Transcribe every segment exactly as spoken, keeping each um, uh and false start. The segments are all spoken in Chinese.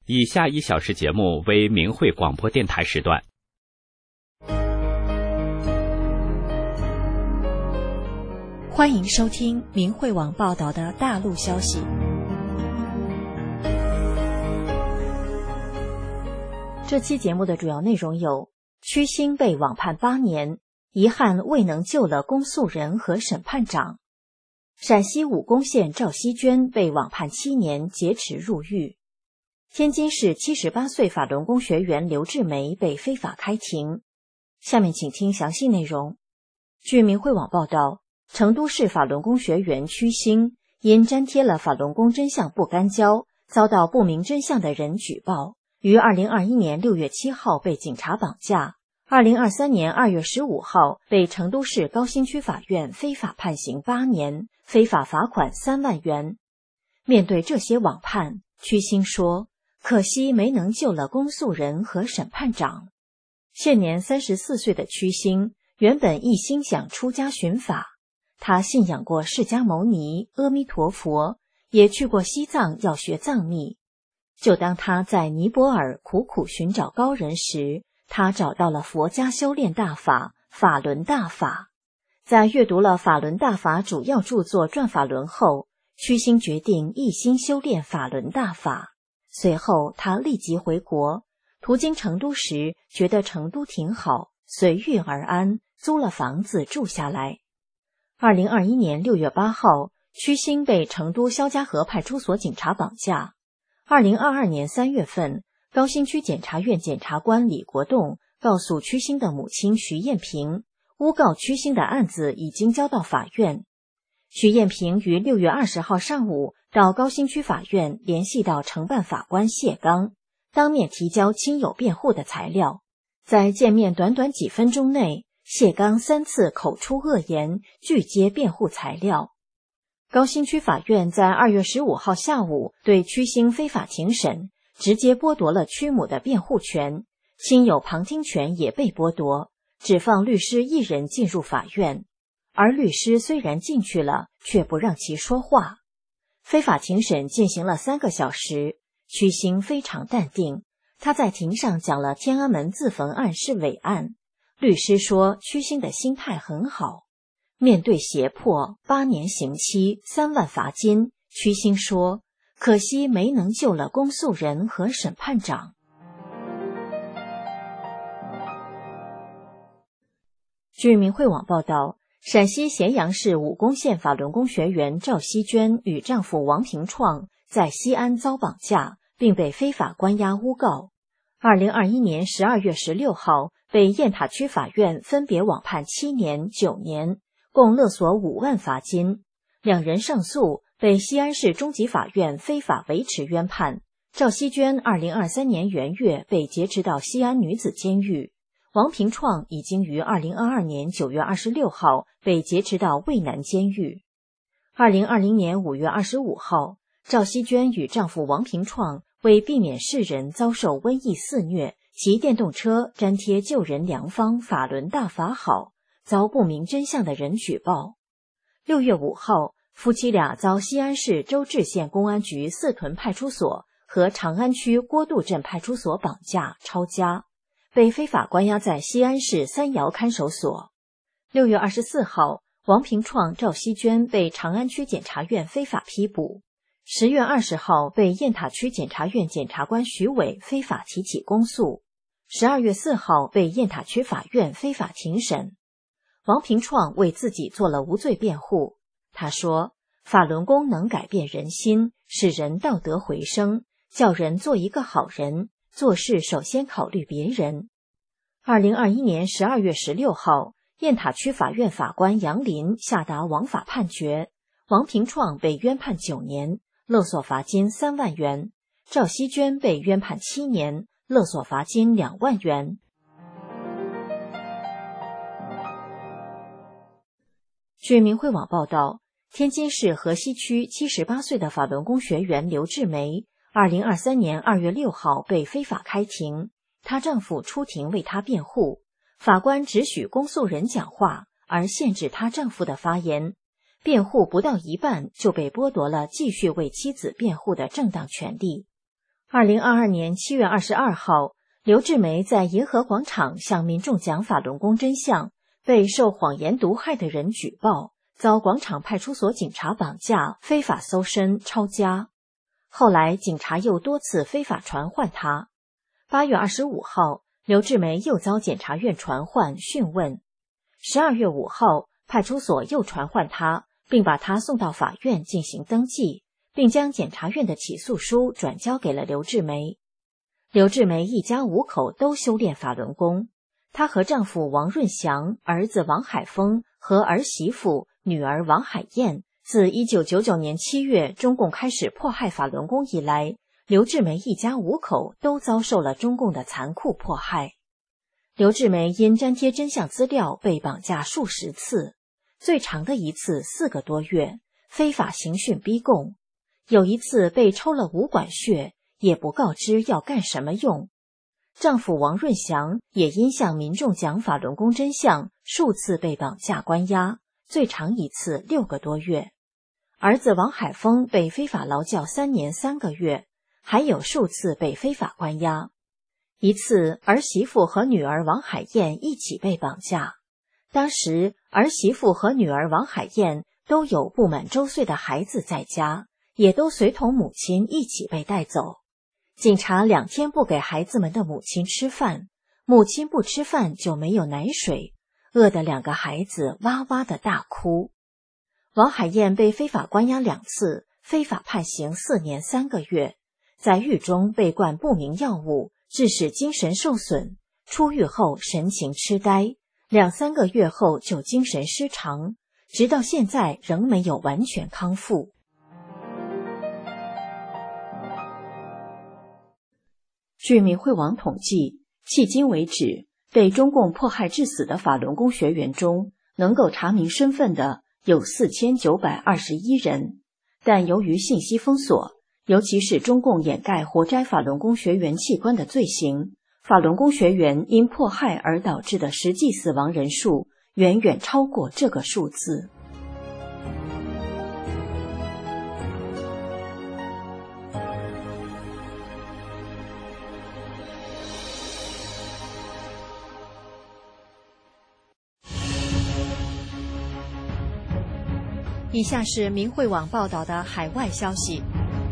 以下一小时节目为明慧广播电台时段。 欢迎收听明慧网报道的大陆消息。这期节目的主要内容有：曲星被网判八年，遗憾未能救了公诉人和审判长；陕西武功县赵希娟被网判七年，劫持入狱；天津市七十八岁法轮功学员刘志梅被非法开庭。下面请听详细内容。据明慧网报道，成都市法轮功学员曲星因粘贴了法轮功真相不干胶，遭到不明真相的人举报，于二零二一年六月七号被警察绑架，二零二三年二月十五号被成都市高新区法院非法判刑八年，非法罚款三万元。面对这些网判，曲星说：“可惜没能救了公诉人和审判长。”现年三十四岁的曲星原本一心想出家寻法，他信仰过释迦牟尼、阿弥陀佛，也去过西藏要学藏密。就当他在尼泊尔苦苦寻找高人时，他找到了佛家修炼大法法轮大法。在阅读了法轮大法主要著作《转法轮》后，曲星决定一心修炼法轮大法。随后他立即回国，途经成都时觉得成都挺好，随遇而安，租了房子住下来。二零二一年六月八号，曲星被成都肖家河派出所警察绑架。二零二二年三月份，高新区检察院检察官李国栋告诉曲星的母亲徐艳萍，诬告曲星的案子已经交到法院。徐艳萍于六月二十号上午到高新区法院联系到承办法官谢刚，当面提交亲友辩护的材料。在见面短短几分钟内，谢刚三次口出恶言，拒接辩护材料。高新区法院在二月十五号下午对曲星非法庭审，直接剥夺了曲母的辩护权，亲友旁听权也被剥夺，只放律师一人进入法院。而律师虽然进去了，却不让其说话。非法庭审进行了三个小时，曲星非常淡定，他在庭上讲了天安门自焚案是伪案。律师说曲星的心态很好。面对胁迫，八年刑期，三万罚金，曲星说：“可惜没能救了公诉人和审判长。”据明慧网报道，陕西咸阳市武功县法轮功学员赵希娟与丈夫王平创在西安遭绑架，并被非法关押诬告。二零二一年十二月十六号，被雁塔区法院分别网判七年、九年，共勒索五万罚金。两人上诉，被西安市中级法院非法维持冤判。赵希娟二零二三年元月被劫持到西安女子监狱。王平创已经于二零二二年九月二十六号被劫持到渭南监狱。二零二零年五月二十五号，赵希娟与丈夫王平创为避免世人遭受瘟疫肆虐，骑电动车粘贴救人良方法轮大法好，遭不明真相的人举报。六月五号，夫妻俩遭西安市周至县公安局四屯派出所和长安区郭渡镇派出所绑架抄家，被非法关押在西安市三窑看守所。六月二十四号，王平创、赵希娟被长安区检察院非法批捕。十月二十号，被雁塔区检察院检察官徐伟非法提起公诉。十二月四号，被雁塔区法院非法庭审。王平创为自己做了无罪辩护，他说：“法轮功能改变人心，使人道德回升，叫人做一个好人，做事首先考虑别人。”二零二一年十二月十六号，雁塔区法院法官杨林下达王法判决，王平创被冤判九年，勒索罚金三万元；赵希娟被冤判七年，勒索罚金两万元。据明慧网报道，天津市河西区七十八岁的法轮功学员刘志梅，二零二三年二月六号被非法开庭，她丈夫出庭为她辩护，法官只许公诉人讲话，而限制她丈夫的发言。辩护不到一半就被剥夺了继续为妻子辩护的正当权利。 二零二二年七月二十二号，刘志梅在银河广场向民众讲法轮功真相，被受谎言毒害的人举报，遭广场派出所警察绑架、非法搜身、抄家。后来警察又多次非法传唤他。八月二十五号，刘志梅又遭检察院传唤讯问。十二月五号，派出所又传唤他，并把他送到法院进行登记，并将检察院的起诉书转交给了刘志梅。刘志梅一家五口都修炼法轮功，她和丈夫王润祥、儿子王海峰和儿媳妇、女儿王海燕，自一九九九年七月中共开始迫害法轮功以来，刘志梅一家五口都遭受了中共的残酷迫害。刘志梅因粘贴真相资料被绑架数十次，最长的一次四个多月，非法刑讯逼供。有一次被抽了五管血，也不告知要干什么用。丈夫王润祥也因向民众讲法轮功真相，数次被绑架关押，最长一次六个多月。儿子王海峰被非法劳教三年三个月，还有数次被非法关押。一次儿媳妇和女儿王海燕一起被绑架，当时儿媳妇和女儿王海燕都有不满周岁的孩子在家，也都随同母亲一起被带走。警察两天不给孩子们的母亲吃饭，母亲不吃饭就没有奶水，饿得两个孩子哇哇的大哭。王海燕被非法关押两次，非法判刑四年三个月，在狱中被灌不明药物，致使精神受损，出狱后神情痴呆，两三个月后就精神失常，直到现在仍没有完全康复。据民会网统计，迄今为止，被中共迫害致死的法轮功学员中，能够查明身份的有四千九百二十一人，但由于信息封锁，尤其是中共掩盖活摘法轮功学员器官的罪行，法轮功学员因迫害而导致的实际死亡人数远远超过这个数字。以下是民会网报道的海外消息，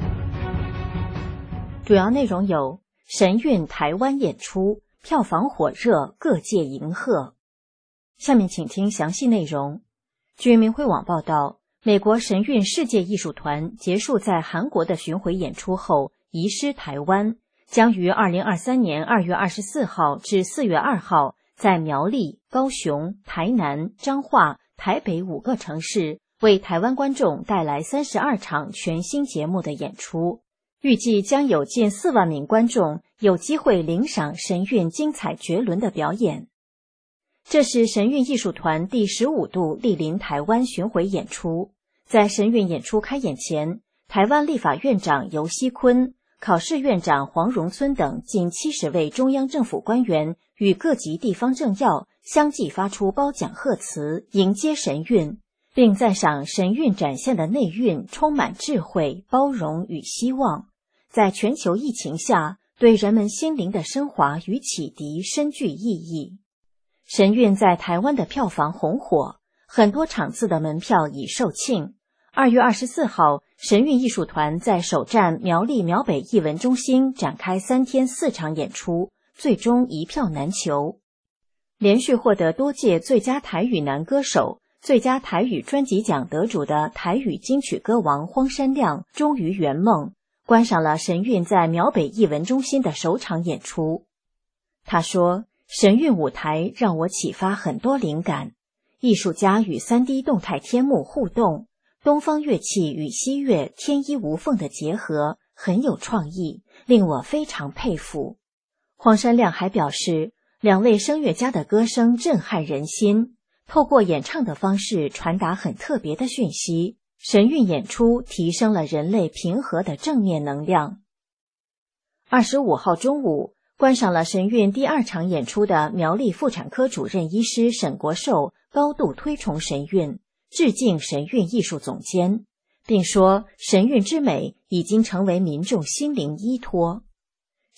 主要内容有：神韵台湾演出票房火热，各界迎贺。下面请听详细内容。据民会网报道，美国神韵世界艺术团结束在韩国的巡回演出后，移师台湾，将于二零二三年二月二十四号至四月二号在苗栗、高雄、台南、彰化、台北五个城市为台湾观众带来三十二场全新节目的演出，预计将有近四万名观众有机会领赏神韵精彩绝伦的表演。这是神韵艺术团第十五度莅临台湾巡回演出。在神韵演出开演前，台湾立法院长游锡堃、考试院长黄荣村等近七十位中央政府官员与各级地方政要相继发出褒奖贺词，迎接神韵，并赞赏神韵展现的内蕴充满智慧、包容与希望，在全球疫情下对人们心灵的升华与启迪深具意义。神韵在台湾的票房红火，很多场次的门票已售罄。二月二十四号，神韵艺术团在首站苗栗苗北艺文中心展开三天四场演出，最终一票难求。连续获得多届最佳台语男歌手、最佳台语专辑奖得主的台语金曲歌王荒山亮终于圆梦，观赏了神韵在苗北艺文中心的首场演出。他说，神韵舞台让我启发很多灵感，艺术家与 三 D 动态天幕互动，东方乐器与西乐天衣无缝的结合很有创意，令我非常佩服。荒山亮还表示，两位声乐家的歌声震撼人心，透过演唱的方式传达很特别的讯息，神韵演出提升了人类平和的正面能量。二十五号中午，观赏了神韵第二场演出的苗栗妇产科主任医师沈国寿高度推崇神韵，致敬神韵艺术总监，并说神韵之美已经成为民众心灵依托。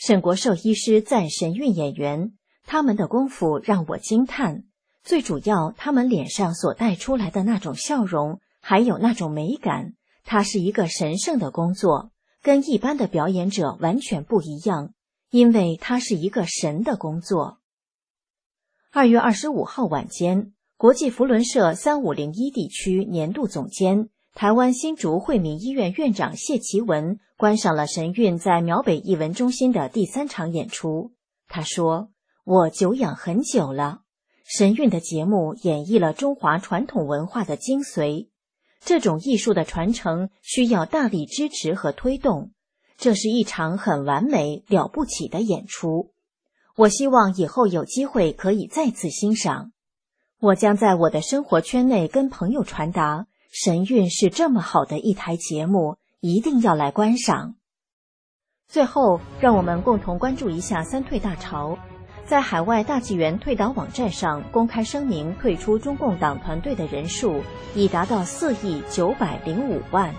沈国寿医师赞神韵演员，他们的功夫让我惊叹。最主要，他们脸上所带出来的那种笑容，还有那种美感，它是一个神圣的工作，跟一般的表演者完全不一样，因为它是一个神的工作。二月二十五号晚间，国际扶轮社三五零一地区年度总监、台湾新竹惠民医院院长谢其文观赏了神韵在苗北艺文中心的第三场演出。他说：“我久仰很久了。神韵的节目演绎了中华传统文化的精髓，这种艺术的传承需要大力支持和推动。这是一场很完美、了不起的演出。我希望以后有机会可以再次欣赏。我将在我的生活圈内跟朋友传达，神韵是这么好的一台节目，一定要来观赏。”最后，让我们共同关注一下三退大潮。在海外大纪元退党网站上公开声明退出中共党团队的人数已达到四亿九百零五万。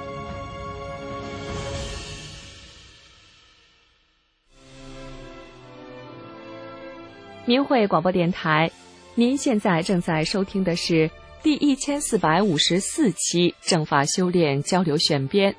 明慧广播电台，您现在正在收听的是第一千四百五十四期正法修炼交流选编。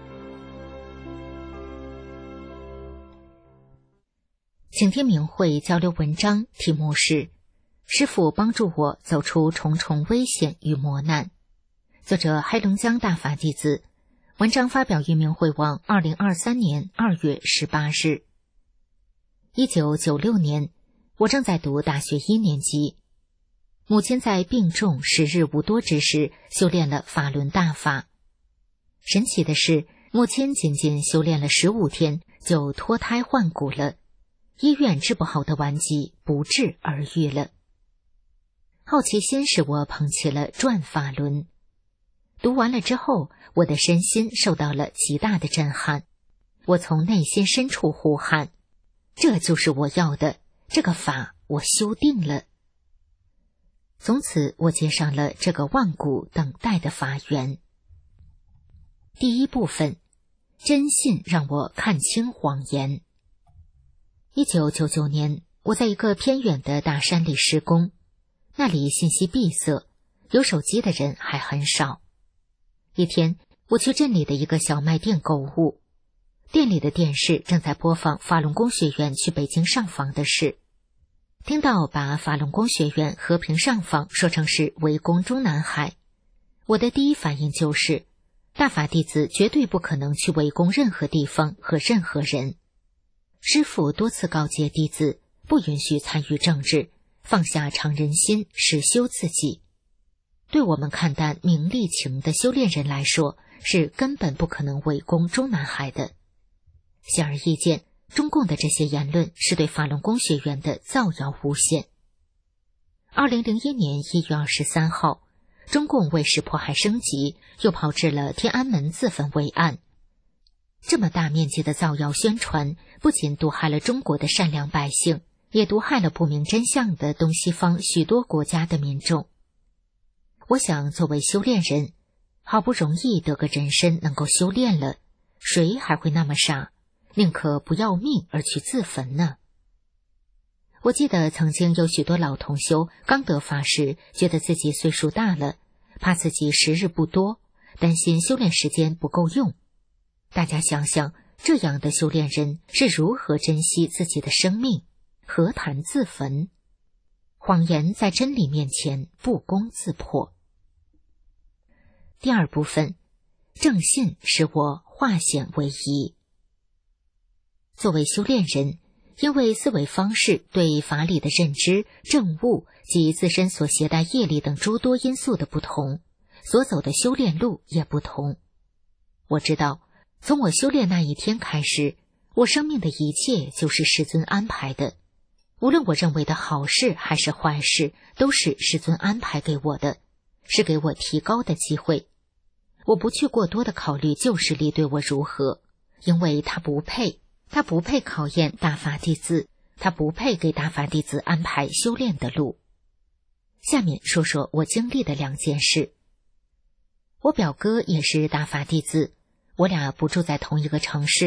请听明慧交流文章，题目是师父帮助我走出重重危险与磨难，作者黑龙江大法弟子，文章发表于明慧网二零二三年二月十八日。一九九六年，我正在读大学一年级，母亲在病重时日无多之时修炼了法轮大法。神奇的是，母亲仅仅修炼了十五天就脱胎换骨了，医院治不好的顽疾不治而愈了。好奇心使我捧起了转法轮，读完了之后，我的身心受到了极大的震撼。我从内心深处呼喊：这就是我要的，这个法我修定了。从此我接上了这个万古等待的法缘。第一部分，真信让我看清谎言。一九九九年，我在一个偏远的大山里施工，那里信息闭塞，有手机的人还很少。一天，我去镇里的一个小卖店购物，店里的电视正在播放法轮功学员去北京上访的事。听到把法轮功学员和平上访说成是围攻中南海，我的第一反应就是，大法弟子绝对不可能去围攻任何地方和任何人。师父多次告诫弟子不允许参与政治，放下常人心，实修自己。对我们看淡名利情的修炼人来说，是根本不可能围攻中南海的。显而易见，中共的这些言论是对法轮功学员的造谣诬陷。二零零一年一月二十三号，中共为使迫害升级，又炮制了天安门自焚围案。这么大面积的造谣宣传，不仅毒害了中国的善良百姓，也毒害了不明真相的东西方许多国家的民众。我想，作为修炼人，好不容易得个人身能够修炼了，谁还会那么傻，宁可不要命而去自焚呢？我记得曾经有许多老同修刚得法时，觉得自己岁数大了，怕自己时日不多，担心修炼时间不够用。大家想想，这样的修炼人是如何珍惜自己的生命，何谈自焚？谎言在真理面前不攻自破。第二部分，正信使我化险为夷。作为修炼人，因为思维方式对法理的认知、证悟及自身所携带业力等诸多因素的不同，所走的修炼路也不同。我知道，从我修炼那一天开始，我生命的一切就是师尊安排的，无论我认为的好事还是坏事，都是师尊安排给我的，是给我提高的机会。我不去过多的考虑旧势力对我如何，因为他不配，他不配考验大法弟子，他不配给大法弟子安排修炼的路。下面说说我经历的两件事。我表哥也是大法弟子，我俩不住在同一个城市，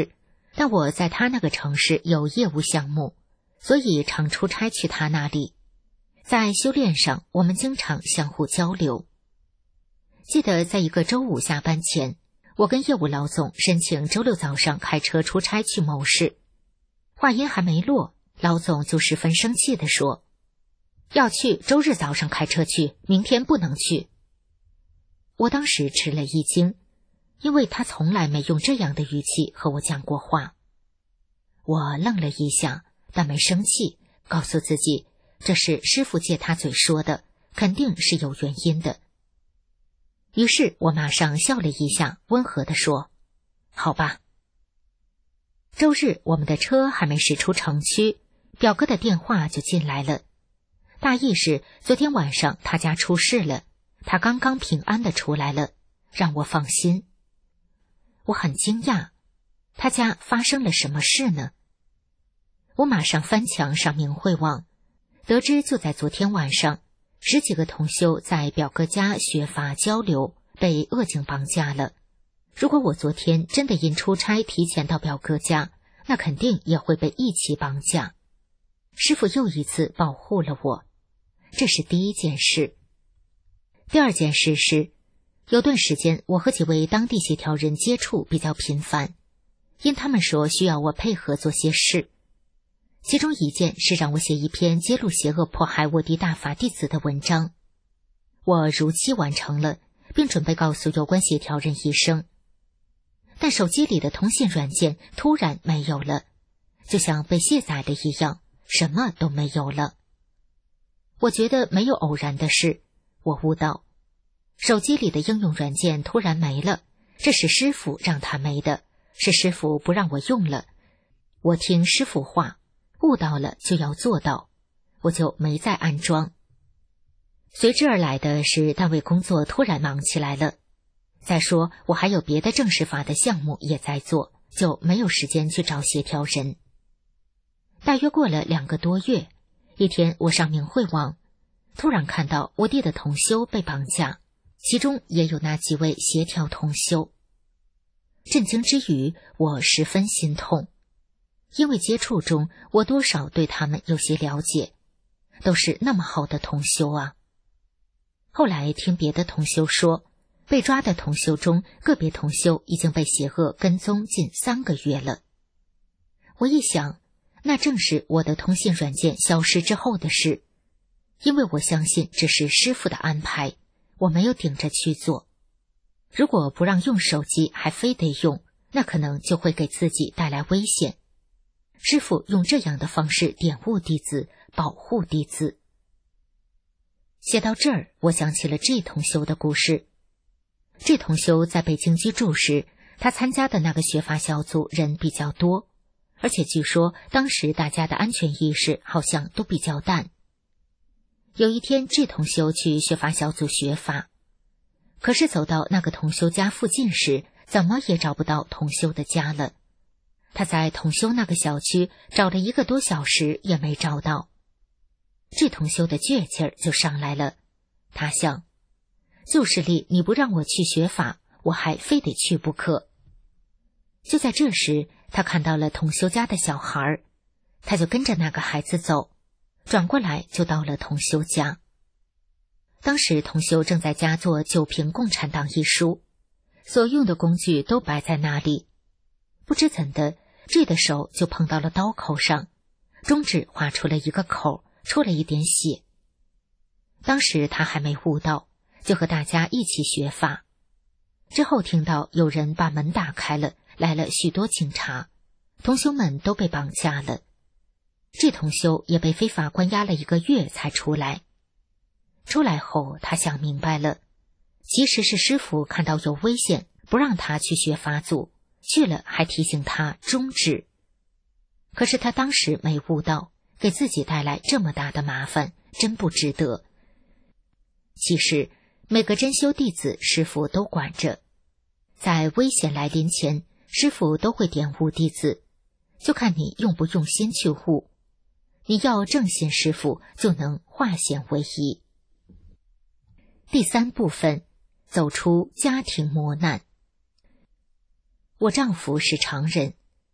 但我在他那个城市有业务项目，所以常出差去他那里。在修炼上，我们经常相互交流。记得在一个周五下班前，我跟业务老总申请周六早上开车出差去某市。话音还没落，老总就十分生气地说，要去周日早上开车去，明天不能去。我当时吃了一惊，因为他从来没用这样的语气和我讲过话。我愣了一下，但没生气，告诉自己这是师父借他嘴说的，肯定是有原因的。于是我马上笑了一下，温和地说，好吧。周日我们的车还没驶出城区，表哥的电话就进来了，大意是昨天晚上他家出事了，他刚刚平安地出来了，让我放心。我很惊讶，他家发生了什么事呢？我马上翻墙上明慧网，得知就在昨天晚上，十几个同修在表哥家学法交流，被恶警绑架了。如果我昨天真的因出差提前到表哥家，那肯定也会被一起绑架。师父又一次保护了我，这是第一件事。第二件事是，有段时间我和几位当地协调人接触比较频繁，因他们说需要我配合做些事。其中一件是让我写一篇揭露邪恶迫害我的大法弟子的文章，我如期完成了，并准备告诉有关协调人一声。但手机里的通信软件突然没有了，就像被卸载了一样，什么都没有了。我觉得没有偶然的事，我悟到，手机里的应用软件突然没了，这是师父让它没的，是师父不让我用了。我听师父话，悟到了就要做到，我就没再安装。随之而来的是单位工作突然忙起来了，再说我还有别的正式法的项目也在做，就没有时间去找协调人。大约过了两个多月，一天我上明慧网，突然看到我弟的同修被绑架，其中也有那几位协调同修。震惊之余，我十分心痛，因为接触中我多少对他们有些了解，都是那么好的同修啊。后来听别的同修说，被抓的同修中，个别同修已经被邪恶跟踪近三个月了。我一想，那正是我的通信软件消失之后的事，因为我相信这是师父的安排，我没有顶着去做。如果不让用手机还非得用，那可能就会给自己带来危险。师父用这样的方式点悟弟子，保护弟子。写到这儿，我想起了这同修的故事。这同修在北京居住时，他参加的那个学法小组人比较多，而且据说当时大家的安全意识好像都比较淡。有一天，这同修去学法小组学法，可是走到那个同修家附近时，怎么也找不到同修的家了。他在同修那个小区找了一个多小时也没找到。这同修的倔劲儿就上来了，他想，旧势力你不让我去学法，我还非得去不可。就在这时，他看到了同修家的小孩，他就跟着那个孩子走，转过来就到了同修家。当时同修正在家做《九评共产党》一书，所用的工具都摆在那里。不知怎的，这的手就碰到了刀口上，中指划出了一个口，出了一点血。当时他还没悟到，就和大家一起学法。之后听到有人把门打开了，来了许多警察，同修们都被绑架了。这同修也被非法关押了一个月才出来。出来后，他想明白了，其实是师父看到有危险，不让他去学法组，去了还提醒他终止。可是他当时没悟到，给自己带来这么大的麻烦，真不值得。其实每个真修弟子师父都管着，在危险来临前，师父都会点悟弟子，就看你用不用心去悟。你要正信师父，就能化险为夷。第三部分，走出家庭磨难。我丈夫是常人，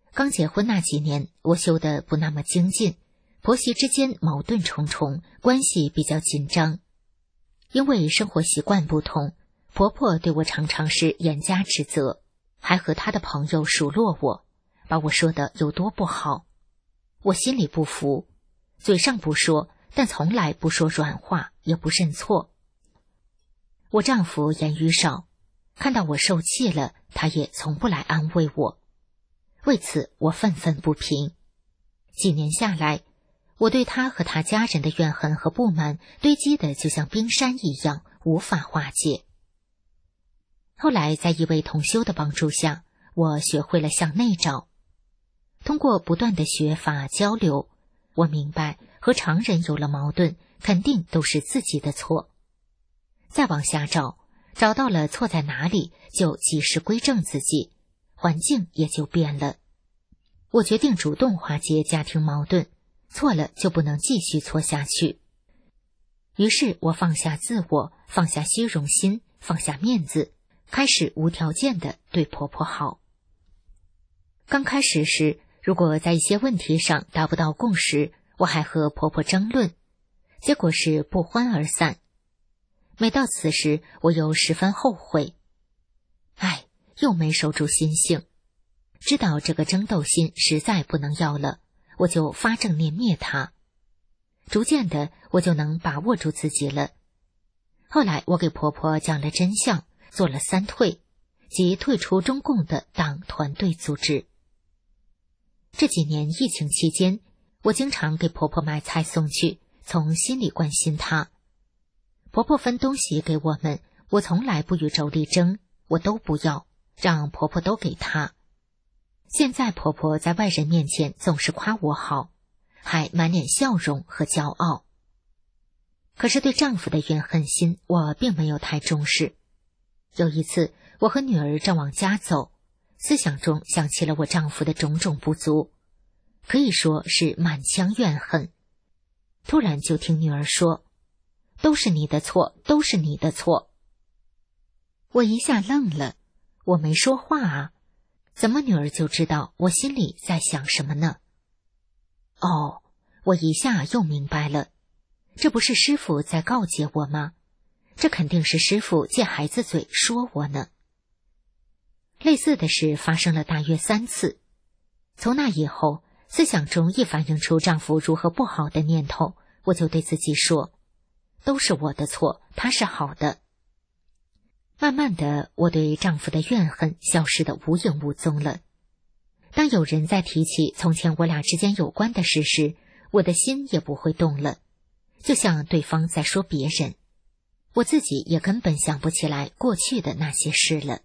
刚结婚那几年，我修得不那么精进，婆媳之间矛盾重重，关系比较紧张。因为生活习惯不同，婆婆对我常常是严加指责，还和她的朋友数落我，把我说的有多不好。我心里不服，嘴上不说，但从来不说软话，也不认错。我丈夫言语少，看到我受气了，他也从不来安慰我。为此我愤愤不平。几年下来，我对他和他家人的怨恨和不满堆积的就像冰山一样，无法化解。后来在一位同修的帮助下，我学会了向内找。通过不断的学法交流，我明白和常人有了矛盾，肯定都是自己的错。再往下找，找到了错在哪里，就及时归正自己，环境也就变了。我决定主动化解家庭矛盾，错了就不能继续错下去。于是我放下自我，放下虚荣心，放下面子，开始无条件的对婆婆好。刚开始时，如果在一些问题上达不到共识，我还和婆婆争论，结果是不欢而散。每到此时，我又十分后悔，唉，又没守住心性。知道这个争斗心实在不能要了，我就发正念灭它。逐渐的，我就能把握住自己了。后来我给婆婆讲了真相，做了三退，即退出中共的党团队组织。这几年疫情期间，我经常给婆婆买菜送去，从心里关心她。婆婆分东西给我们，我从来不与妯娌争，我都不要，让婆婆都给她。现在婆婆在外人面前总是夸我好，还满脸笑容和骄傲。可是对丈夫的怨恨心，我并没有太重视。有一次，我和女儿正往家走，思想中想起了我丈夫的种种不足，可以说是满腔怨恨。突然就听女儿说，都是你的错，都是你的错。我一下愣了，我没说话啊，怎么女儿就知道我心里在想什么呢？哦，我一下又明白了，这不是师父在告诫我吗？这肯定是师父借孩子嘴说我呢。类似的事发生了大约三次。从那以后，思想中一反映出丈夫如何不好的念头，我就对自己说，都是我的错，他是好的。慢慢的，我对丈夫的怨恨消失得无影无踪了。当有人在提起从前我俩之间有关的事时，我的心也不会动了，就像对方在说别人，我自己也根本想不起来过去的那些事了。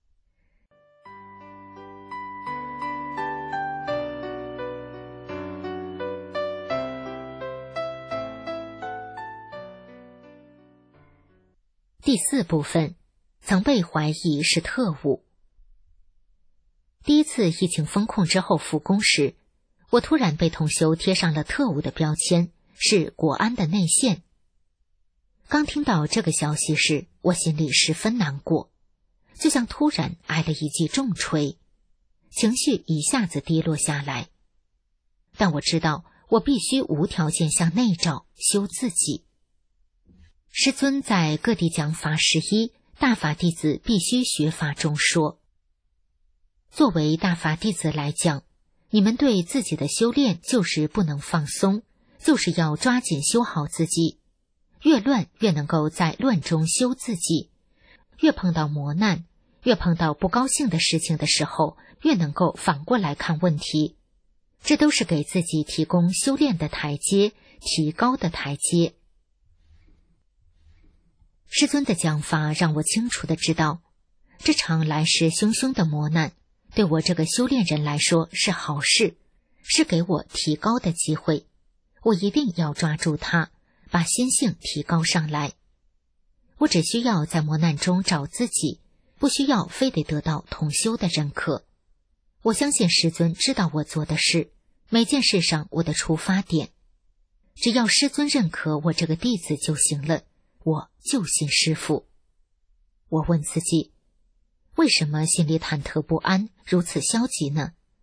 第四部分，曾被怀疑是特务。第一次疫情封控之后复工时，我突然被同修贴上了特务的标签，是国安的内线。刚听到这个消息时，我心里十分难过，就像突然挨了一记重锤，情绪一下子低落下来。但我知道，我必须无条件向内照，修自己。师尊在各地讲法十一大法弟子必须学法中说，作为大法弟子来讲，你们对自己的修炼就是不能放松，就是要抓紧修好自己，越乱越能够在乱中修自己，越碰到磨难，越碰到不高兴的事情的时候，越能够反过来看问题，这都是给自己提供修炼的台阶，提高的台阶。师尊的讲法让我清楚地知道，这场来势汹汹的磨难对我这个修炼人来说是好事，是给我提高的机会，我一定要抓住它，把心性提高上来。我只需要在磨难中找自己，不需要非得得到同修的认可。我相信师尊知道我做的事，每件事上我的出发点，只要师尊认可我这个弟子就行了，我就信师父。我问自己，为什么心里忐忑不安，如此消极呢？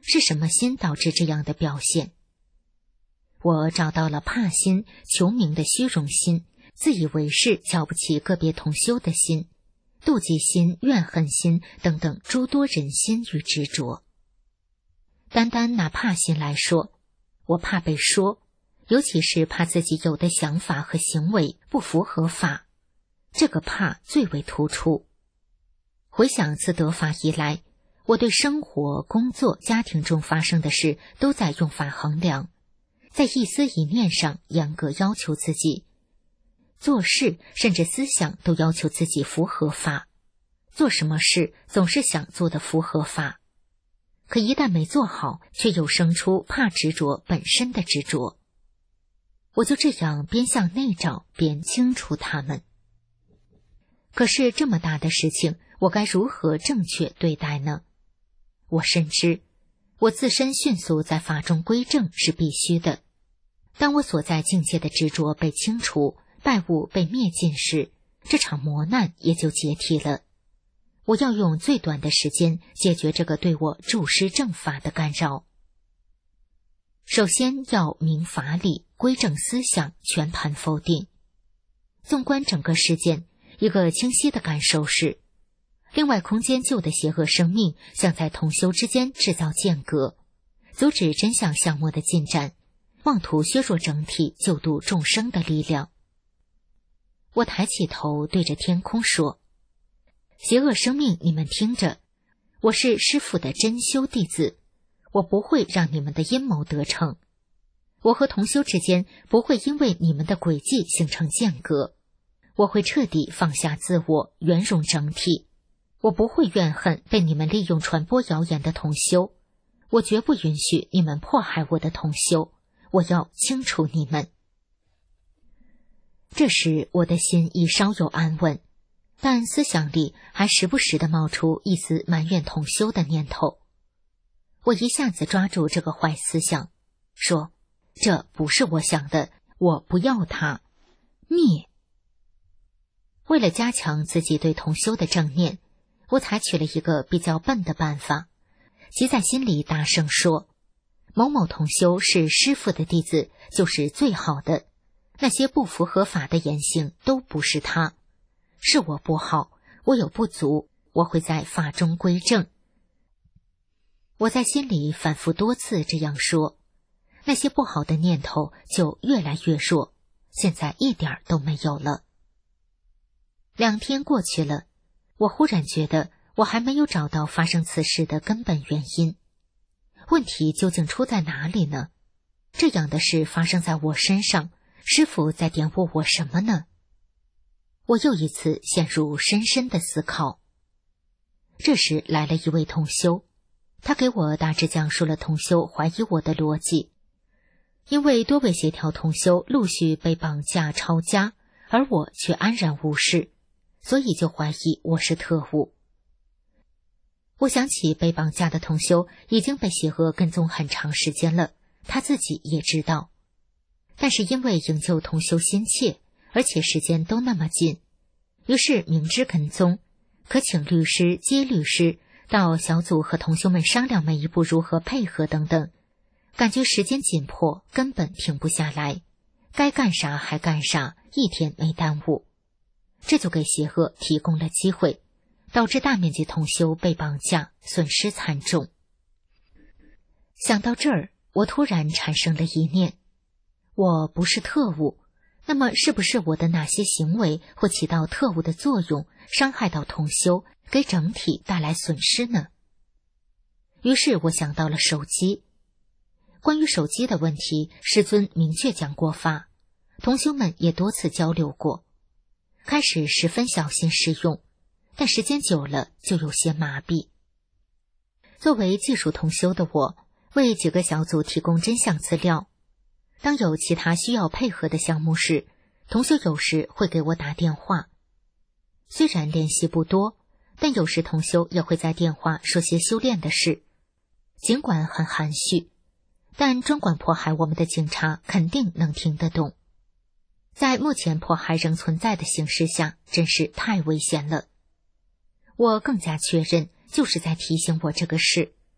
是什么心导致这样的表现？我找到了怕心、求名的虚荣心、自以为是、瞧不起个别同修的心、妒忌心、怨恨心等等诸多人心与执着。单单拿怕心来说，我怕被说，尤其是怕自己有的想法和行为不符合法，这个怕最为突出。回想自得法以来，我对生活、工作、家庭中发生的事都在用法衡量，在一思一念上严格要求自己，做事甚至思想都要求自己符合法，做什么事总是想做的符合法，可一旦没做好，却又生出怕执着本身的执着。我就这样边向内找边清除它们。可是这么大的事情，我该如何正确对待呢？我深知我自身迅速在法中归正是必须的，当我所在境界的执着被清除，败物被灭尽时，这场磨难也就解体了。我要用最短的时间解决这个对我助师正法的干扰。首先要明法理，归正思想，全盘否定。纵观整个事件，一个清晰的感受是，另外空间旧的邪恶生命想在同修之间制造间隔，阻止真相项目的进展，妄图削弱整体救度众生的力量。我抬起头对着天空说，邪恶生命，你们听着，我是师父的真修弟子，我不会让你们的阴谋得逞，我和同修之间不会因为你们的诡计形成间隔，我会彻底放下自我，圆融整体，我不会怨恨被你们利用传播谣言的同修，我绝不允许你们迫害我的同修，我要清除你们。这时我的心已稍有安稳，但思想里还时不时地冒出一丝埋怨同修的念头。我一下子抓住这个坏思想，说，这不是我想的，我不要它，灭。为了加强自己对同修的正念，我采取了一个比较笨的办法，即在心里大声说，某某同修是师父的弟子，就是最好的，那些不符合法的言行都不是他，是我不好，我有不足，我会在法中归正。我在心里反复多次这样说，那些不好的念头就越来越弱，现在一点都没有了。两天过去了，我忽然觉得我还没有找到发生此事的根本原因。问题究竟出在哪里呢？这样的事发生在我身上，师父在点悟我什么呢？我又一次陷入深深的思考。这时来了一位同修，他给我大致讲述了同修怀疑我的逻辑。因为多位协调同修陆续被绑架抄家，而我却安然无事，所以就怀疑我是特务。我想起被绑架的同修已经被邪恶跟踪很长时间了，他自己也知道。但是因为营救同修心切，而且时间都那么近，于是明知跟踪，可请律师接律师到小组和同修们商量每一步如何配合等等，感觉时间紧迫，根本停不下来，该干啥还干啥，一天没耽误。这就给邪恶提供了机会，导致大面积同修被绑架，损失惨重。想到这儿，我突然产生了一念，我不是特务，那么是不是我的哪些行为会起到特务的作用，伤害到同修，给整体带来损失呢？于是我想到了手机。关于手机的问题，师尊明确讲过法，同修们也多次交流过。开始十分小心使用，但时间久了就有些麻痹。作为技术同修的我，为几个小组提供真相资料。当有其他需要配合的项目时，同修有时会给我打电话。虽然联系不多，但有时同修也会在电话说些修炼的事。尽管很含蓄，但专管迫害我们的警察肯定能听得懂。在目前迫害仍存在的形势下，真是太危险了。我更加确认，就是在提醒我这个事。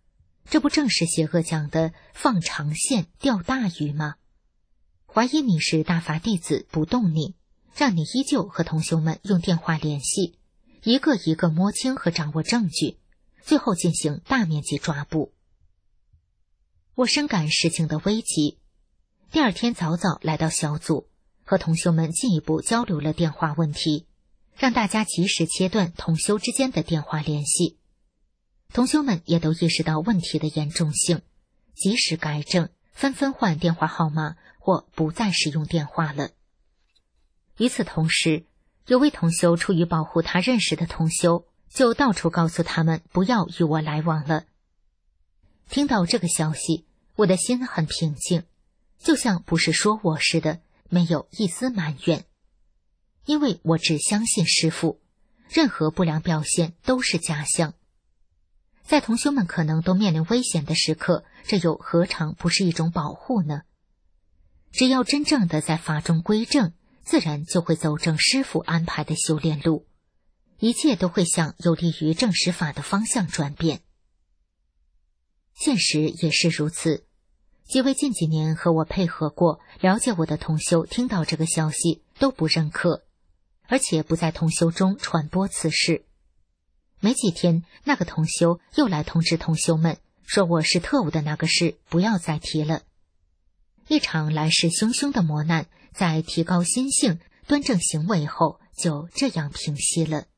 这不正是邪恶讲的放长线钓大鱼吗？怀疑你是大法弟子，不动你，让你依旧和同修们用电话联系，一个一个摸清和掌握证据，最后进行大面积抓捕。我深感事情的危急，第二天早早来到小组，和同修们进一步交流了电话问题，让大家及时切断同修之间的电话联系。同修们也都意识到问题的严重性，及时改正，纷纷换电话号码或不再使用电话了。与此同时，有位同修出于保护他认识的同修，就到处告诉他们不要与我来往了。听到这个消息，我的心很平静，就像不是说我似的，没有一丝埋怨。因为我只相信师父，任何不良表现都是假象。在同修们可能都面临危险的时刻，这又何尝不是一种保护呢？只要真正的在法中归正，自然就会走正师父安排的修炼路，一切都会向有利于正实法的方向转变。现实也是如此，几位近几年和我配合过、了解我的同修听到这个消息都不认可，而且不在同修中传播此事。没几天，那个同修又来通知同修们，说我是特务的那个事不要再提了。一场来势汹汹的磨难，在提高心性、端正行为后，就这样平息了。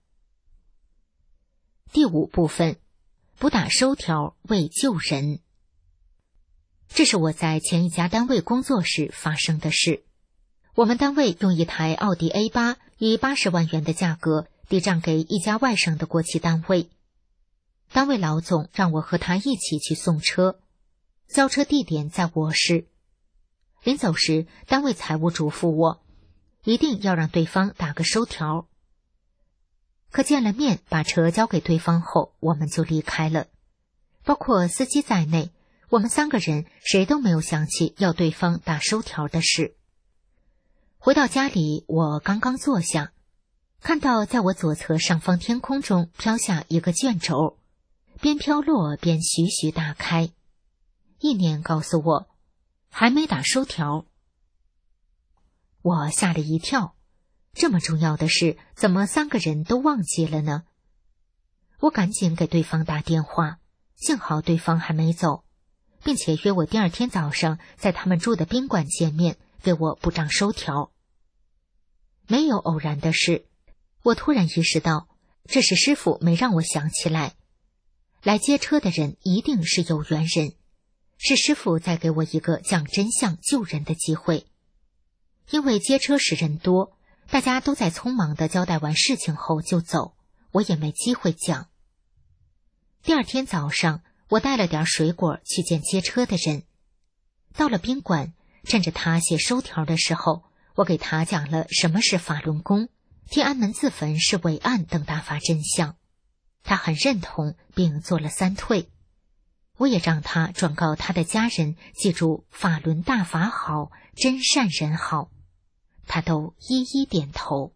第五部分，不打收条为救人。这是我在前一家单位工作时发生的事。我们单位用一台奥迪 A 八 以八十万元的价格抵账给一家外省的国企单位。单位老总让我和他一起去送车，交车地点在我市。临走时，单位财务嘱咐我，一定要让对方打个收条。可见了面，把车交给对方后，我们就离开了。包括司机在内，我们三个人谁都没有想起要对方打收条的事。回到家里，我刚刚坐下，看到在我左侧上方天空中飘下一个卷轴，边飘落边徐徐打开。意念告诉我，还没打收条。我吓了一跳，这么重要的事，怎么三个人都忘记了呢？我赶紧给对方打电话，幸好对方还没走，并且约我第二天早上在他们住的宾馆见面，给我补账收条。没有偶然的事，我突然意识到，这是师父没让我想起来。来接车的人一定是有缘人，是师父在给我一个讲真相救人的机会。因为接车时人多，大家都在匆忙地交代完事情后就走，我也没机会讲。第二天早上，我带了点水果去见接车的人。到了宾馆，趁着他写收条的时候，我给他讲了什么是法轮功，天安门自焚是伪案等大法真相。他很认同，并做了三退。我也让他转告他的家人，记住法轮大法好，真善人好。他都一一点头。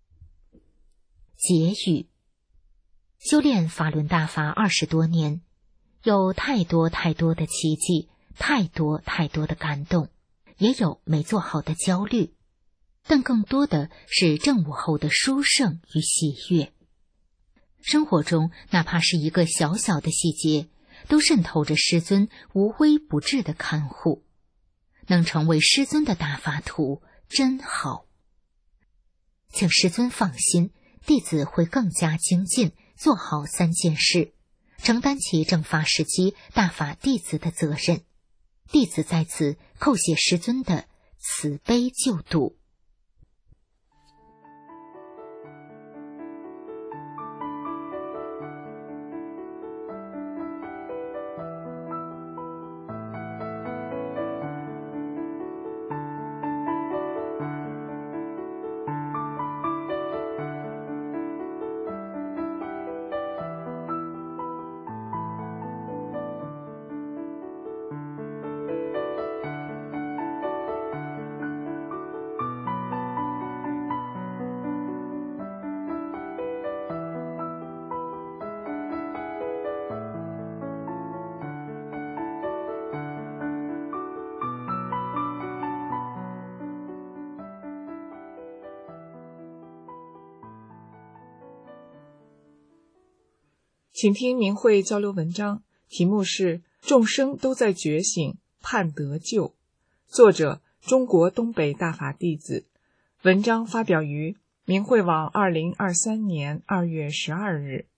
结语：修炼法轮大法二十多年，有太多太多的奇迹，太多太多的感动，也有没做好的焦虑，但更多的是证悟后的殊胜与喜悦。生活中哪怕是一个小小的细节，都渗透着师尊无微不至的看护。能成为师尊的大法徒真好。请师尊放心，弟子会更加精进，做好三件事，承担起正法时期大法弟子的责任。弟子在此叩谢师尊的慈悲救度。 请听明慧交流文章，题目是众生都在觉醒，盼得救。作者中国东北大法弟子。文章发表于明慧网二零二三年二月十二日。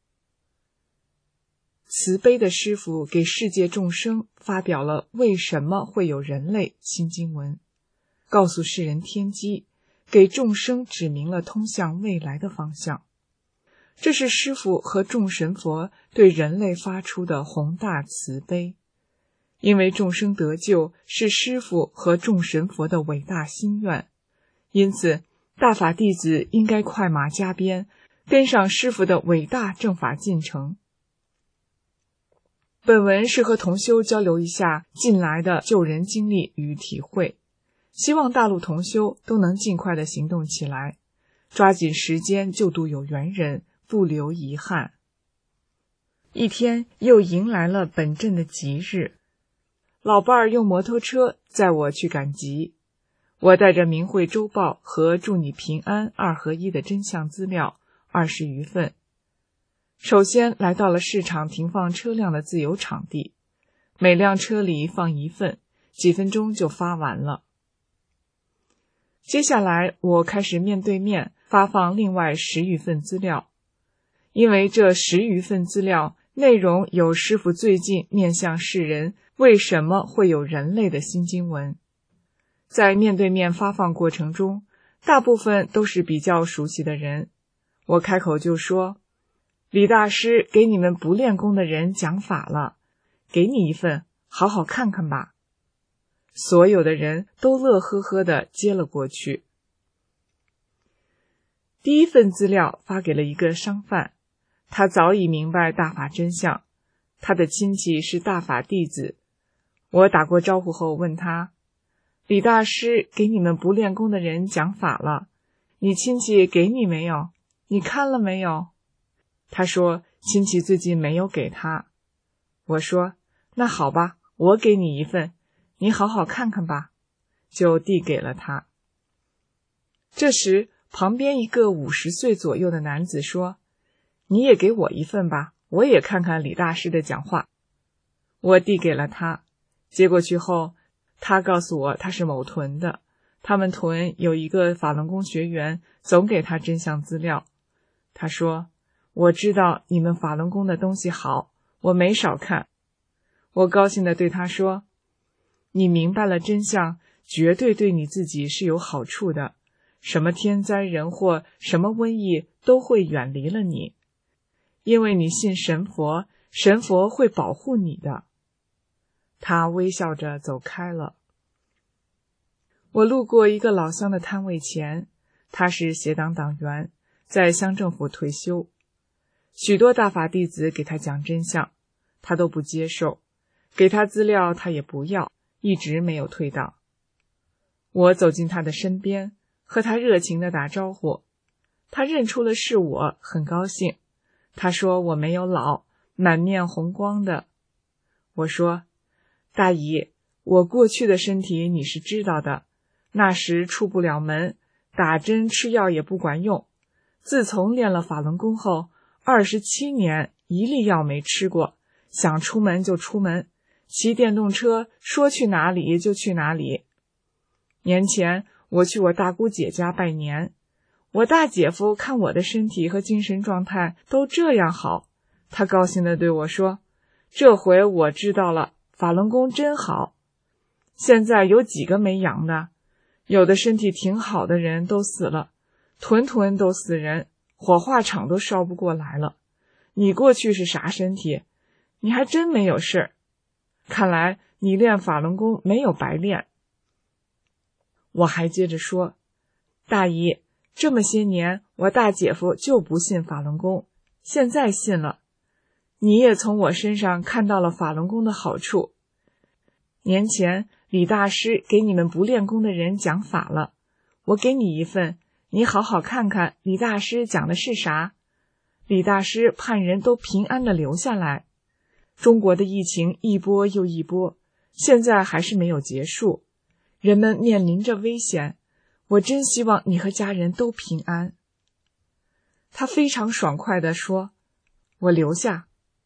慈悲的师父给世界众生发表了为什么会有人类新经文，告诉世人天机，给众生指明了通向未来的方向。这是师父和众神佛对人类发出的宏大慈悲，因为众生得救是师父和众神佛的伟大心愿，因此大法弟子应该快马加鞭，跟上师父的伟大正法进程。本文是和同修交流一下近来的救人经历与体会，希望大陆同修都能尽快的行动起来，抓紧时间救度有缘人，不留遗憾。一天又迎来了本镇的吉日，老伴儿用摩托车载我去赶集，我带着明慧周报和祝你平安二合一的真相资料二十余份。首先来到了市场停放车辆的自由场地，每辆车里放一份，几分钟就发完了。接下来我开始面对面发放另外十余份资料，因为这十余份资料内容有师父最近面向世人为什么会有人类的新经文。在面对面发放过程中，大部分都是比较熟悉的人，我开口就说，李大师给你们不练功的人讲法了，给你一份，好好看看吧。所有的人都乐呵呵地接了过去。第一份资料发给了一个商贩，他早已明白大法真相，他的亲戚是大法弟子。我打过招呼后问他，李大师给你们不练功的人讲法了，你亲戚给你没有？你看了没有？他说亲戚最近没有给他。我说那好吧，我给你一份，你好好看看吧，就递给了他。这时旁边一个五十岁左右的男子说，你也给我一份吧，我也看看李大师的讲话。我递给了他，接过去后，他告诉我他是某屯的，他们屯有一个法轮功学员，总给他真相资料。他说，我知道你们法轮功的东西好，我没少看。我高兴地对他说，你明白了真相，绝对对你自己是有好处的，什么天灾人祸，什么瘟疫都会远离了你，因为你信神佛，神佛会保护你的。他微笑着走开了。我路过一个老乡的摊位前，他是协党党员，在乡政府退休。许多大法弟子给他讲真相，他都不接受，给他资料他也不要，一直没有退档。我走进他的身边，和他热情地打招呼，他认出了是我，很高兴。他说我没有老，满面红光的。我说，大姨，我过去的身体你是知道的，那时出不了门，打针吃药也不管用。自从练了法轮功后，二十七年一粒药没吃过，想出门就出门，骑电动车说去哪里就去哪里。年前我去我大姑姐家拜年，我大姐夫看我的身体和精神状态都这样好，他高兴地对我说，这回我知道了，法轮功真好。现在有几个没阳的，有的身体挺好的人都死了，屯屯都死人，火化场都烧不过来了。你过去是啥身体？你还真没有事儿。看来你练法轮功没有白练。我还接着说，大姨，这么些年我大姐夫就不信法轮功，现在信了。你也从我身上看到了法轮功的好处。年前李大师给你们不练功的人讲法了，我给你一份，你好好看看李大师讲的是啥。李大师盼人都平安地留下来。中国的疫情一波又一波，现在还是没有结束，人们面临着危险，我真希望你和家人都平安。他非常爽快地说，我留下，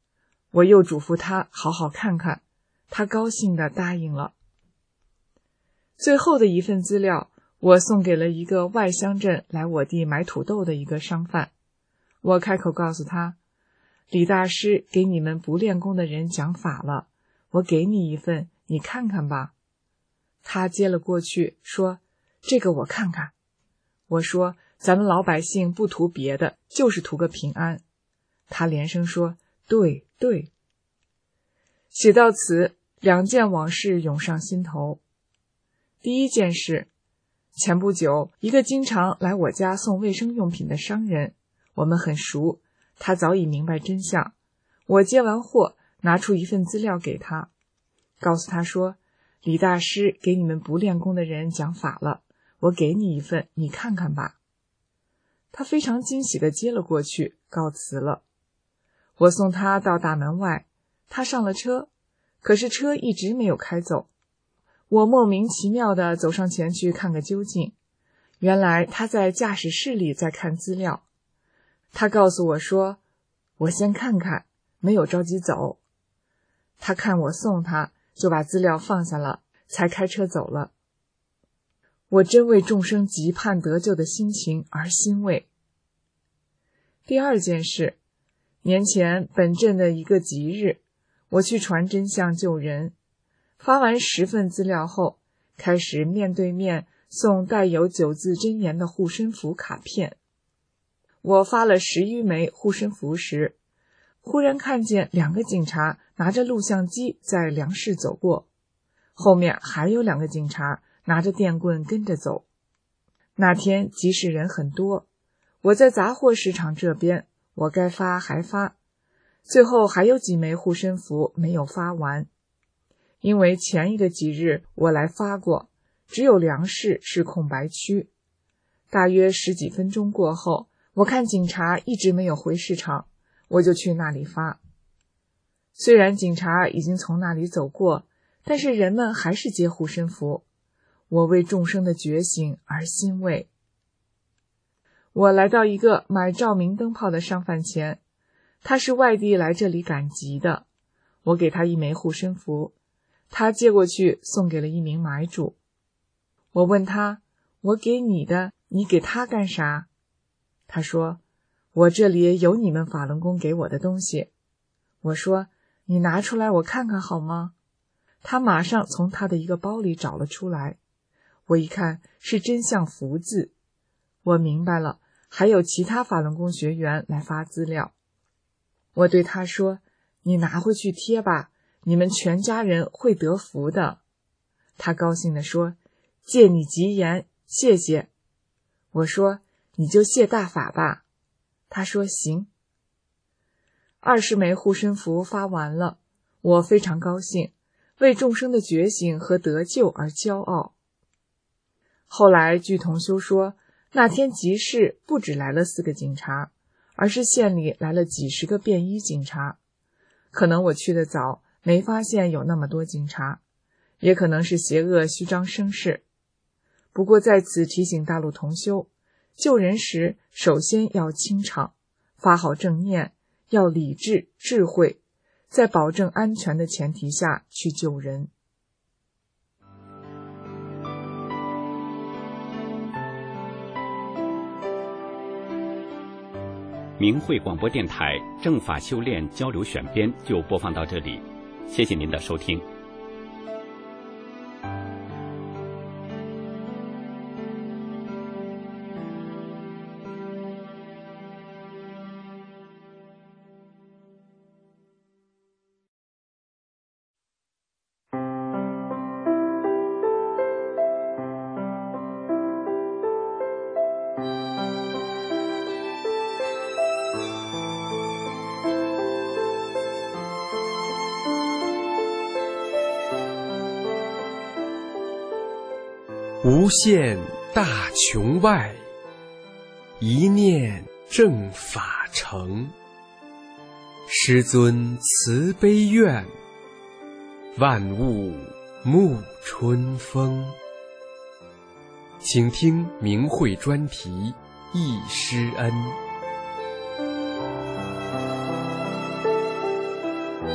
我又嘱咐他好好看看，他高兴地答应了。最后的一份资料，我送给了一个外乡镇来我地买土豆的一个商贩。我开口告诉他，李大师给你们不练功的人讲法了，我给你一份，你看看吧。他接了过去，说，这个我看看。我说，咱们老百姓不图别的，就是图个平安。他连声说，对对。写到此，两件往事涌上心头。第一件事，前不久，一个经常来我家送卫生用品的商人，我们很熟，他早已明白真相。我接完货，拿出一份资料给他，告诉他说，李大师给你们不练功的人讲法了，我给你一份，你看看吧。他非常惊喜地接了过去，告辞了。我送他到大门外，他上了车，可是车一直没有开走。我莫名其妙地走上前去看个究竟，原来他在驾驶室里在看资料。他告诉我说，我先看看，没有着急走。他看我送他，就把资料放下了，才开车走了。我真为众生急盼得救的心情而欣慰。第二件事，年前本镇的一个吉日，我去传真相救人，发完十份资料后，开始面对面送带有九字真言的护身符卡片。我发了十余枚护身符时，忽然看见两个警察拿着录像机在粮市走过，后面还有两个警察拿着电棍跟着走。那天集市人很多，我在杂货市场这边，我该发还发，最后还有几枚护身符没有发完。因为前一个吉日我来发过，只有粮市是空白区。大约十几分钟过后，我看警察一直没有回市场，我就去那里发。虽然警察已经从那里走过，但是人们还是接护身符，我为众生的觉醒而欣慰。我来到一个买照明灯泡的商贩前，他是外地来这里赶集的，我给他一枚护身符，他接过去送给了一名买主。我问他，我给你的，你给他干啥？他说，我这里有你们法轮功给我的东西。我说，你拿出来我看看好吗？他马上从他的一个包里找了出来，我一看是真相福字，我明白了，还有其他法轮功学员来发资料。我对他说，你拿回去贴吧，你们全家人会得福的。他高兴地说，借你吉言，谢谢。我说，你就谢大法吧。他说行。二十枚护身符发完了，我非常高兴，为众生的觉醒和得救而骄傲。后来据同修说，那天集市不只来了四个警察，而是县里来了几十个便衣警察。可能我去得早，没发现有那么多警察，也可能是邪恶虚张声势。不过在此提醒大陆同修，救人时首先要清场，发好正念，要理智智慧，在保证安全的前提下去救人。 明慧广播电台正法修炼交流选编就播放到这里，谢谢您的收听。 无限大穹外，一念正法成。师尊慈悲愿，万物沐春风。请听明慧专题忆师恩。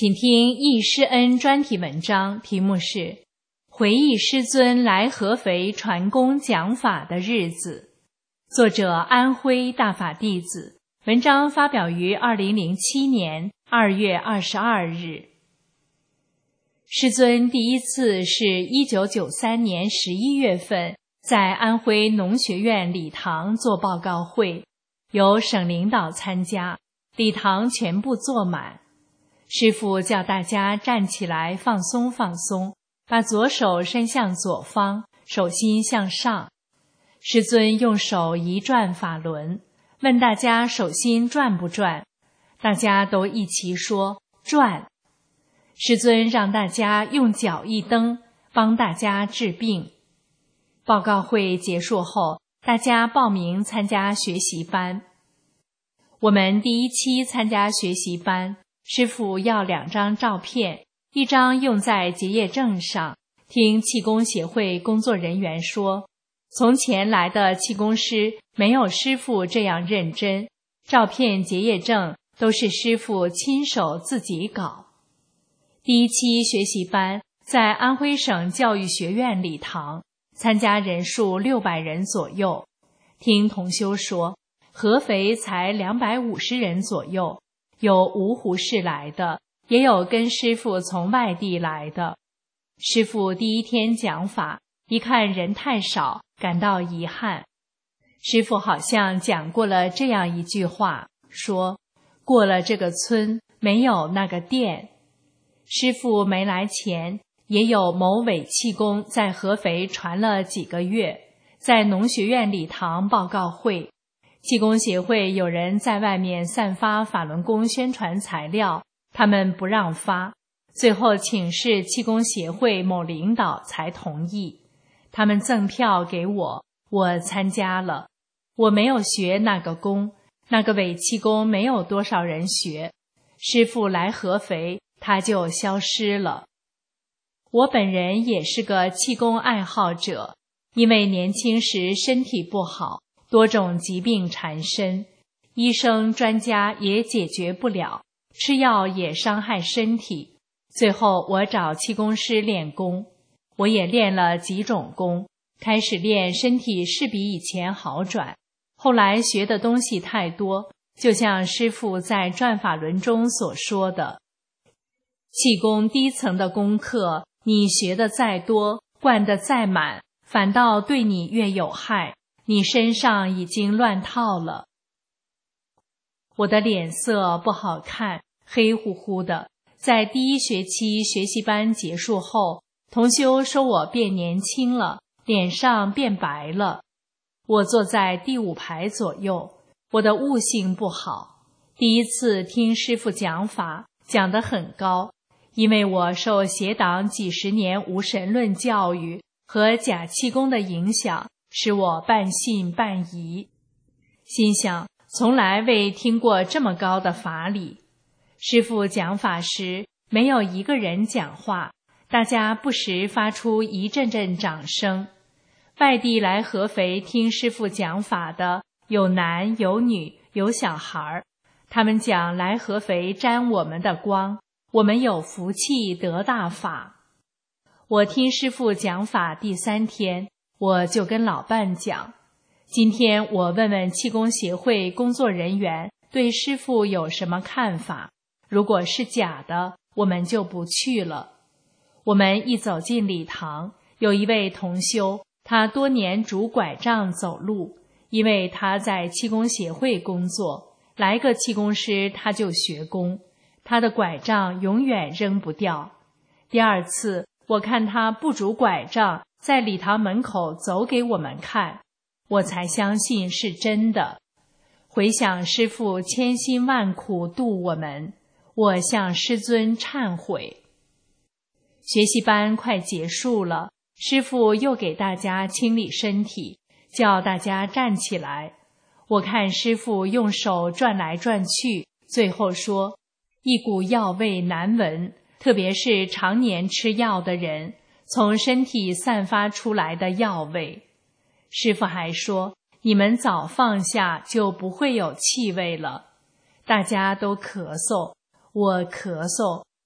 请听忆师恩专题文章，题目是回忆师尊来合肥传功讲法的日子，作者安徽大法弟子，文章发表于二零零七年二月二十二日。师尊第一次是一九九三年十一月份在安徽农学院礼堂做报告会，由省领导参加，礼堂全部坐满。师父叫大家站起来放松放松，把左手伸向左方，手心向上。师尊用手一转法轮，问大家手心转不转，大家都一齐说转。师尊让大家用脚一蹬，帮大家治病。报告会结束后，大家报名参加学习班。我们第一期参加学习班，师父要两张照片，一张用在结业证上。听气功协会工作人员说，从前来的气功师没有师父这样认真，照片结业证都是师父亲手自己搞。第一期学习班在安徽省教育学院礼堂，参加人数六百人左右。听同修说，合肥才两百五十人左右，有芜湖市来的，也有跟师父从外地来的。师父第一天讲法，一看人太少，感到遗憾。师父好像讲过了这样一句话，说过了这个村，没有那个店。师父没来前，也有某伪气功在合肥传了几个月，在农学院礼堂报告会，气功协会有人在外面散发法轮功宣传材料，他们不让发，最后请示气功协会某领导才同意。他们赠票给我，我参加了。我没有学那个功，那个伪气功没有多少人学，师父来合肥，他就消失了。我本人也是个气功爱好者，因为年轻时身体不好，多种疾病缠身，医生专家也解决不了，吃药也伤害身体。最后我找气功师练功，我也练了几种功，开始练身体是比以前好转，后来学的东西太多，就像师父在转法轮中所说的，气功低层的功课，你学的再多，灌得再满，反倒对你越有害，你身上已经乱套了。我的脸色不好看，黑乎乎的。在第一学期学习班结束后，同修说我变年轻了，脸上变白了。我坐在第五排左右，我的悟性不好。第一次听师父讲法，讲得很高，因为我受邪党几十年无神论教育和假气功的影响，使我半信半疑。心想，从来未听过这么高的法理。师父讲法时，没有一个人讲话，大家不时发出一阵阵掌声。外地来合肥听师父讲法的，有男有女有小孩，他们讲来合肥沾我们的光，我们有福气得大法。我听师父讲法第三天，我就跟老伴讲，今天我问问气功协会工作人员对师父有什么看法，如果是假的，我们就不去了。我们一走进礼堂，有一位同修，他多年拄拐杖走路，因为他在气功协会工作，来个气功师他就学功，他的拐杖永远扔不掉。第二次我看他不拄拐杖，在礼堂门口走给我们看，我才相信是真的。回想师父千辛万苦度我们，我向师尊忏悔。学习班快结束了，师父又给大家清理身体，叫大家站起来。我看师父用手转来转去，最后说，一股药味难闻，特别是常年吃药的人，从身体散发出来的药味。师父还说，你们早放下就不会有气味了。大家都咳嗽，我咳嗽，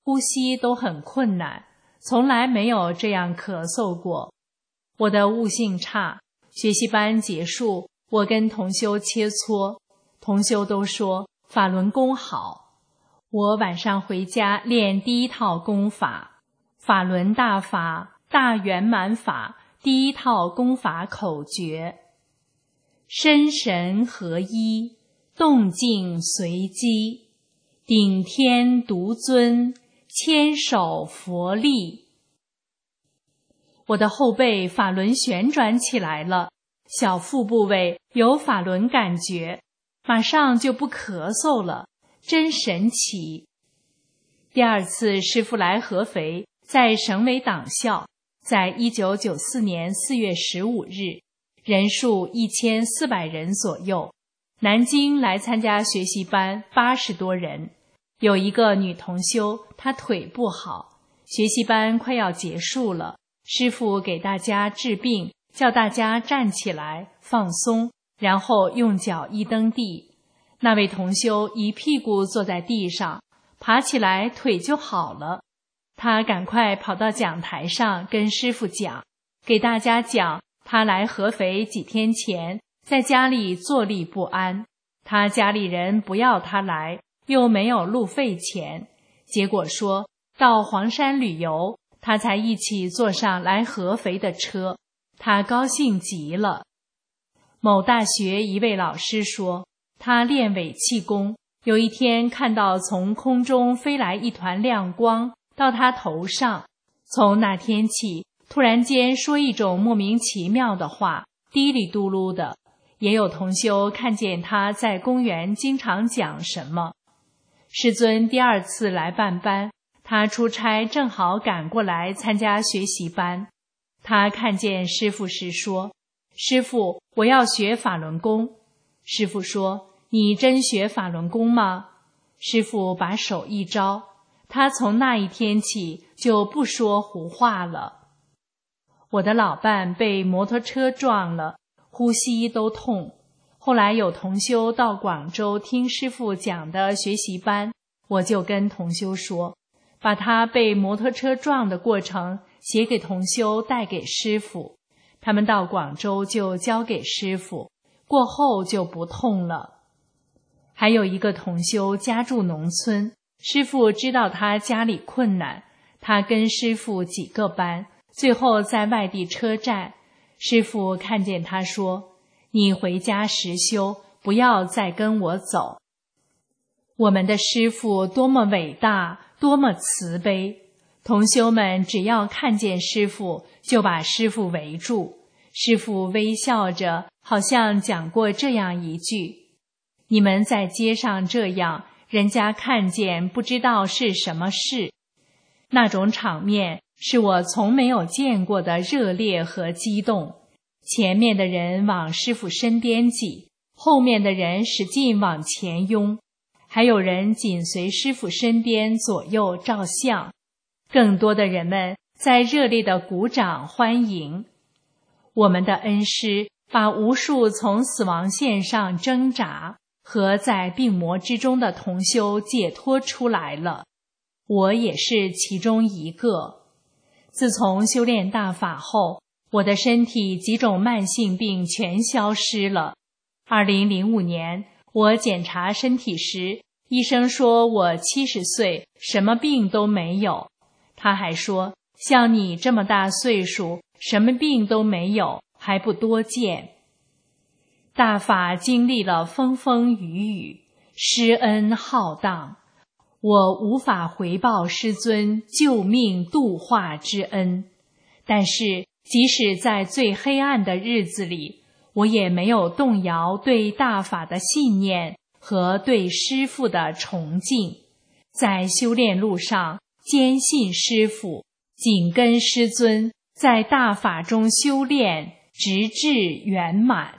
呼吸都很困难，从来没有这样咳嗽过。我的悟性差，学习班结束，我跟同修切磋，同修都说法轮功好。我晚上回家练第一套功法，法轮大法大圆满法第一套功法口诀：身神合一，动静随机，顶天独尊，千手佛力。我的后背法轮旋转起来了，小腹部位有法轮感觉，马上就不咳嗽了，真神奇。第二次师父来合肥，在省委党校，在一九九四年四月十五日，人数一千四百人左右。南京来参加学习班八十多人，有一个女同修，她腿不好，学习班快要结束了，师父给大家治病，叫大家站起来放松，然后用脚一蹬地。那位同修一屁股坐在地上，爬起来腿就好了。他赶快跑到讲台上跟师父讲，给大家讲他来合肥几天前在家里坐立不安，他家里人不要他来，又没有路费钱，结果说到黄山旅游，他才一起坐上来合肥的车，他高兴极了。某大学一位老师说，他练尾气功，有一天看到从空中飞来一团亮光到他头上，从那天起突然间说一种莫名其妙的话，嘀里嘟噜的。也有同修看见他在公园经常讲什么。师尊第二次来办班，他出差正好赶过来参加学习班。他看见师父时说，师父，我要学法轮功。师父说，你真学法轮功吗？师父把手一招，他从那一天起就不说胡话了。我的老伴被摩托车撞了，呼吸都痛。后来有同修到广州听师父讲的学习班，我就跟同修说，把他被摩托车撞的过程写给同修带给师父，他们到广州就交给师父，过后就不痛了。还有一个同修家住农村，师父知道他家里困难，他跟师父几个班，最后在外地车站，师父看见他说，你回家实修，不要再跟我走。我们的师父多么伟大，多么慈悲，同修们只要看见师父，就把师父围住。师父微笑着，好像讲过这样一句，你们在街上这样，人家看见不知道是什么事。那种场面是我从没有见过的热烈和激动。前面的人往师父身边挤，后面的人使劲往前拥，还有人紧随师父身边左右照相，更多的人们在热烈的鼓掌欢迎。我们的恩师把无数从死亡线上挣扎和在病魔之中的同修解脱出来了，我也是其中一个。自从修炼大法后，我的身体几种慢性病全消失了。二零零五年，我检查身体时，医生说我七十岁，什么病都没有。他还说，像你这么大岁数，什么病都没有，还不多见。大法经历了风风雨雨，师恩浩荡，我无法回报师尊救命度化之恩。但是即使在最黑暗的日子里，我也没有动摇对大法的信念和对师父的崇敬。在修炼路上，坚信师父，紧跟师尊，在大法中修炼，直至圆满。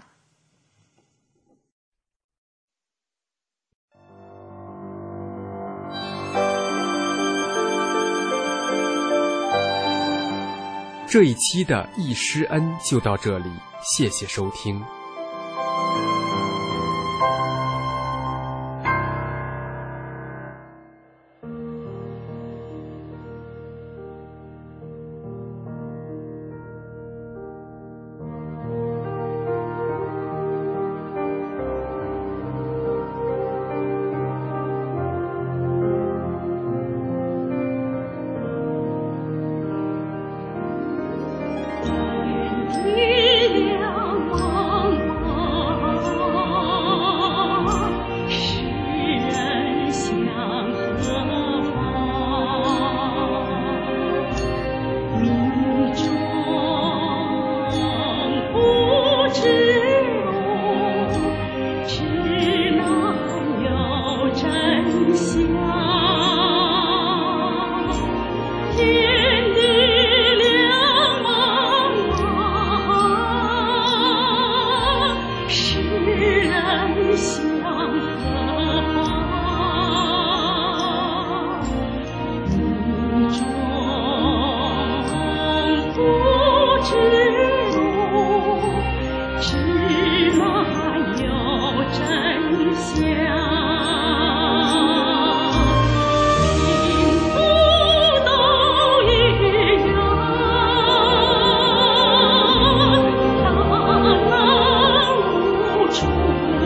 这一期的易师恩就到这里，谢谢收听。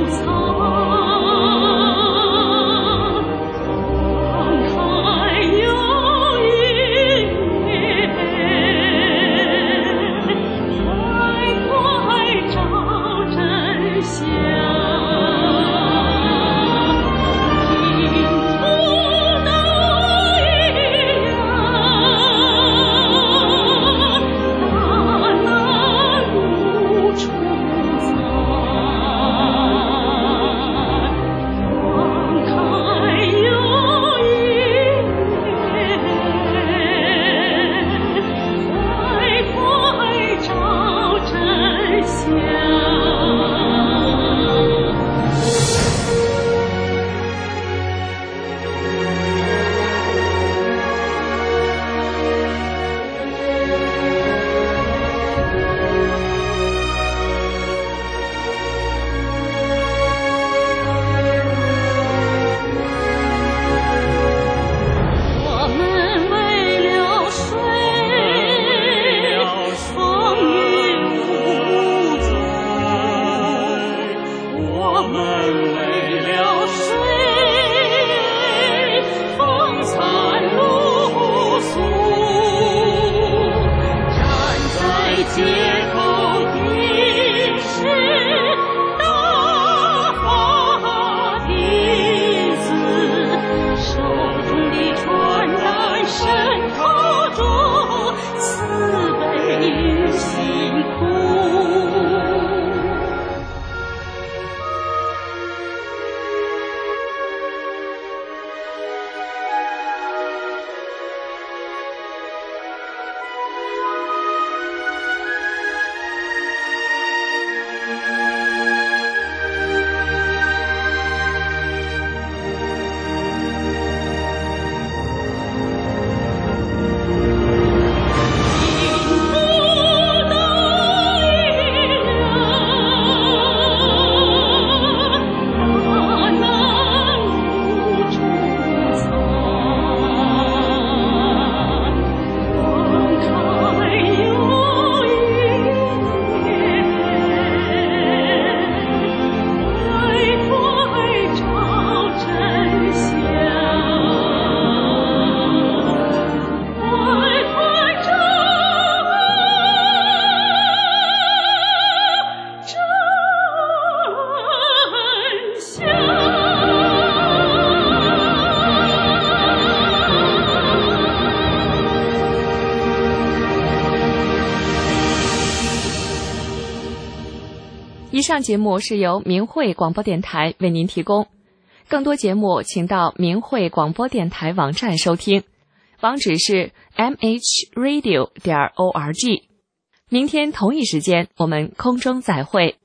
以上节目是由明慧广播电台为您提供，更多节目请到明慧广播电台网站收听，网址是 m h radio 点 org。明天同一时间我们空中再会。